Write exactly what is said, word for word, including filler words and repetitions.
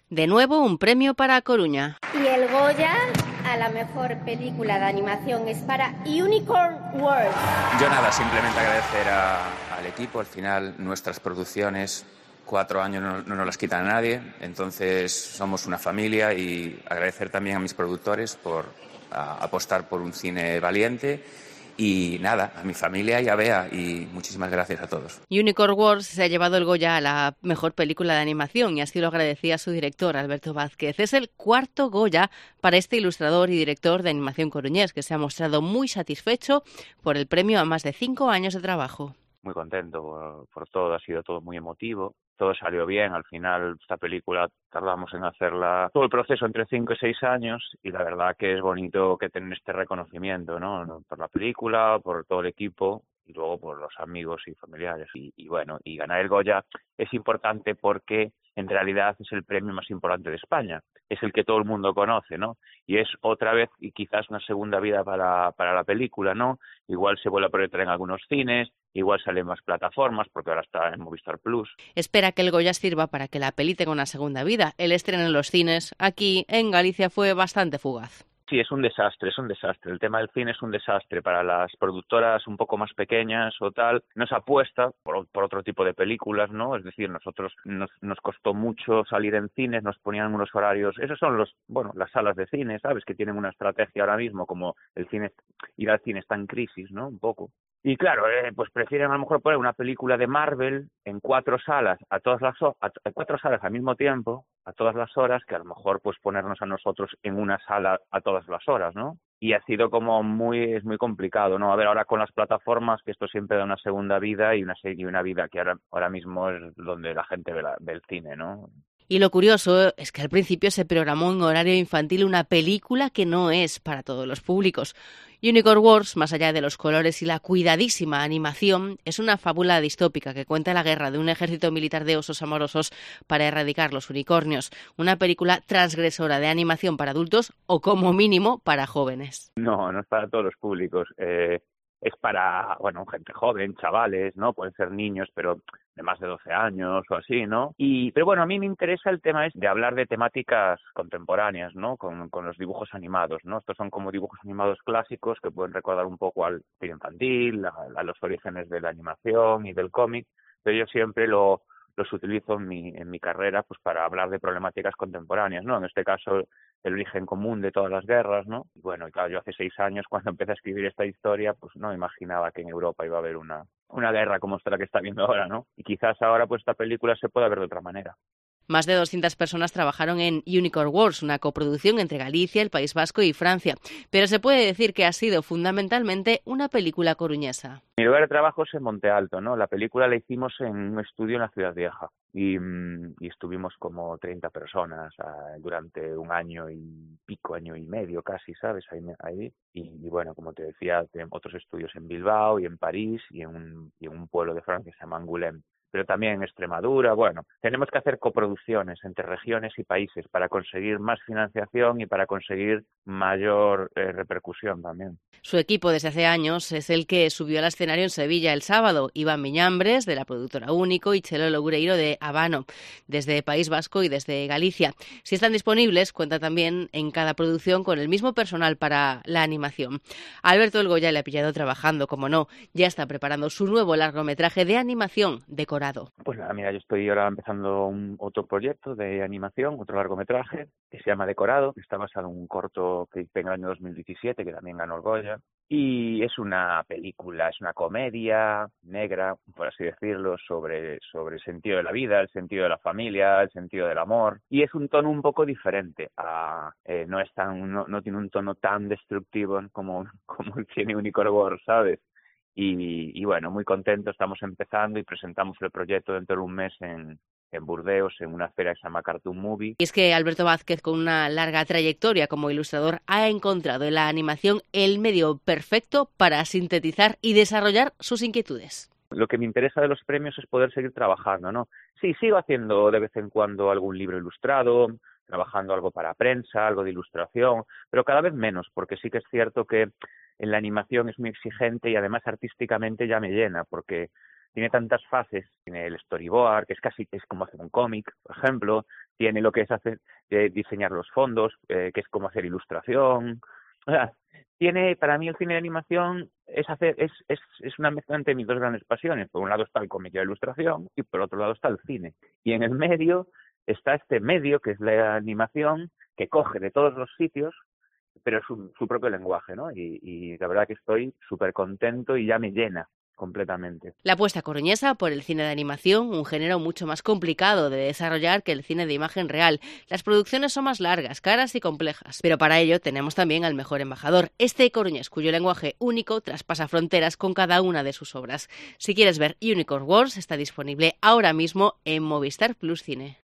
De nuevo, un premio para A Coruña. Y el Goya a la mejor película de animación es para Unicorn World. Yo nada, simplemente agradecer a, al equipo. Al final, nuestras producciones, cuatro años no, no nos las quita nadie. Entonces, somos una familia y agradecer también a mis productores por a, apostar por un cine valiente. Y nada, a mi familia y a Bea, y muchísimas gracias a todos. Unicorn Wars se ha llevado el Goya a la mejor película de animación y así lo agradecía su director, Alberto Vázquez. Es el cuarto Goya para este ilustrador y director de animación coruñés, que se ha mostrado muy satisfecho por el premio a más de cinco años de trabajo. Muy contento por, por todo, ha sido todo muy emotivo. Todo salió bien, al final esta película tardamos en hacerla, todo el proceso entre cinco y seis años y la verdad que es bonito que tener este reconocimiento, ¿no? Por la película, por todo el equipo y luego por los amigos y familiares. Y, y bueno, y ganar el Goya es importante porque en realidad es el premio más importante de España, es el que todo el mundo conoce, ¿no? Y es otra vez y quizás una segunda vida para, para la película, ¿no? Igual se vuelve a proyectar en algunos cines, igual sale en más plataformas porque ahora está en Movistar Plus. Espera que el Goya sirva para que la peli tenga una segunda vida. El estreno en los cines aquí en Galicia fue bastante fugaz. Sí, es un desastre, es un desastre. El tema del cine es un desastre para las productoras un poco más pequeñas o tal. No se apuesta por, por otro tipo de películas, ¿no? Es decir, nosotros nos, nos costó mucho salir en cines, nos ponían unos horarios. Esos son los, bueno, las salas de cine, ¿sabes? Que tienen una estrategia ahora mismo, como el cine, ir al cine está en crisis, ¿no? Un poco. Y claro, eh, pues prefieren a lo mejor poner una película de Marvel en cuatro salas a todas las a, a cuatro salas al mismo tiempo, a todas las horas, que a lo mejor pues ponernos a nosotros en una sala a todas las horas, ¿no? Y ha sido como muy es muy complicado, ¿no? A ver, ahora con las plataformas, que esto siempre da una segunda vida y una y una vida que ahora ahora mismo es donde la gente ve, la, ve el cine, ¿no? Y lo curioso es que al principio se programó en horario infantil una película que no es para todos los públicos. Unicorn Wars, más allá de los colores y la cuidadísima animación, es una fábula distópica que cuenta la guerra de un ejército militar de osos amorosos para erradicar los unicornios. Una película transgresora de animación para adultos o, como mínimo, para jóvenes. No, no es para todos los públicos. Eh, es para, bueno, gente joven, chavales, ¿no? Pueden ser niños, pero de más de doce años o así, ¿no? Y, pero bueno, a mí me interesa el tema es de hablar de temáticas contemporáneas, ¿no? Con, con los dibujos animados, ¿no? Estos son como dibujos animados clásicos que pueden recordar un poco al cine infantil, a, a los orígenes de la animación y del cómic, pero yo siempre lo los utilizo en mi en mi carrera pues para hablar de problemáticas contemporáneas, ¿no? En este caso el origen común de todas las guerras, ¿no? Y bueno, y claro, yo hace seis años cuando empecé a escribir esta historia, pues no imaginaba que en Europa iba a haber una una guerra como esta la que está viendo ahora, ¿no? Y quizás ahora pues esta película se pueda ver de otra manera. Más de doscientas personas trabajaron en Unicorn Wars, una coproducción entre Galicia, el País Vasco y Francia. Pero se puede decir que ha sido fundamentalmente una película coruñesa. Mi lugar de trabajo es en Monte Alto, ¿no? La película la hicimos en un estudio en la Ciudad Vieja y, y estuvimos como treinta personas uh, durante un año y pico, año y medio casi, ¿sabes? Ahí, ahí. Y, y bueno, como te decía, tenemos otros estudios en Bilbao y en París y en un, y en un pueblo de Francia que se llama Angoulême, pero también en Extremadura. Bueno, tenemos que hacer coproducciones entre regiones y países para conseguir más financiación y para conseguir mayor eh, repercusión también. Su equipo desde hace años es el que subió al escenario en Sevilla el sábado. Iván Miñambres, de la productora Único, y Chelo Loureiro, de Habano, desde País Vasco y desde Galicia. Si están disponibles, cuenta también en cada producción con el mismo personal para la animación. A Alberto el Goya le ha pillado trabajando, como no. Ya está preparando su nuevo largometraje de animación, Decorado. Pues nada, mira, yo estoy ahora empezando un otro proyecto de animación, otro largometraje, que se llama Decorado, que está basado en un corto que hice en el año dos mil diecisiete, que también ganó el Goya. Y es una película, es una comedia negra, por así decirlo, sobre, sobre el sentido de la vida, el sentido de la familia, el sentido del amor. Y es un tono un poco diferente. A, eh, no, es tan, no, no tiene un tono tan destructivo como, como tiene Unicorn Wars, ¿sabes? Y, y bueno, muy contento, estamos empezando y presentamos el proyecto dentro de un mes en... en Burdeos, en una feria que se llama Cartoon Movie. Y es que Alberto Vázquez, con una larga trayectoria como ilustrador, ha encontrado en la animación el medio perfecto para sintetizar y desarrollar sus inquietudes. Lo que me interesa de los premios es poder seguir trabajando, ¿no? Sí, sigo haciendo de vez en cuando algún libro ilustrado, trabajando algo para prensa, algo de ilustración, pero cada vez menos, porque sí que es cierto que en la animación es muy exigente y además artísticamente ya me llena, porque tiene tantas fases, tiene el storyboard, que es casi es como hacer un cómic, por ejemplo, tiene lo que es hacer eh, diseñar los fondos, eh, que es como hacer ilustración. O sea, tiene, para mí el cine de animación es hacer es, es, es una mezcla entre mis dos grandes pasiones. Por un lado está el cómic y la ilustración, y por otro lado está el cine. Y en el medio está este medio, que es la animación, que coge de todos los sitios, pero es su, su propio lenguaje, ¿no? Y, y la verdad que estoy súper contento y ya me llena completamente. La apuesta coruñesa por el cine de animación, un género mucho más complicado de desarrollar que el cine de imagen real. Las producciones son más largas, caras y complejas, pero para ello tenemos también al mejor embajador, este coruñés cuyo lenguaje único traspasa fronteras con cada una de sus obras. Si quieres ver Unicorn Wars, está disponible ahora mismo en Movistar Plus Cine.